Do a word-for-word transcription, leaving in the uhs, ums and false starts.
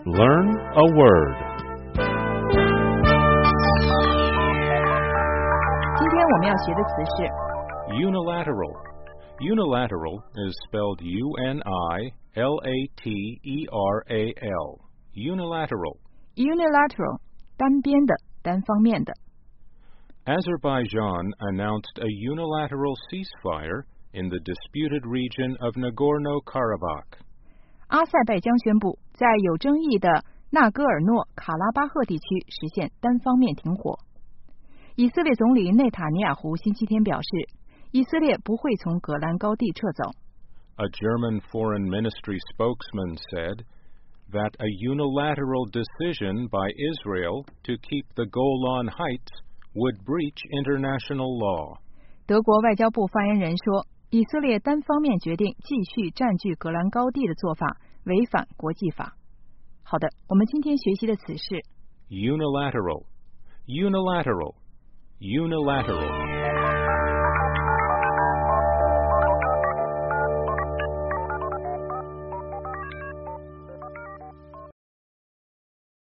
Learn a word. 今天我们要学的词是 Unilateral. Unilateral is spelled U N I L A T E R A L. Unilateral. unilateral 单边的单方面的 Azerbaijan announced a unilateral ceasefire in the disputed region of Nagorno-Karabakh. 阿塞拜疆宣布在有争议的纳戈尔诺卡拉巴赫地区实现单方面停火。以色列总理内塔尼亚胡星期天表示，以色列不会从戈兰高地撤走。 A German foreign ministry spokesman said that a unilateral decision by Israel to keep the Golan Heights would breach international law. 德国外交部发言人说，以色列单方面决定继续占据戈兰高地的做法违反国际法。好的，我们今天学习的词是 Unilateral. Unilateral. Unilateral.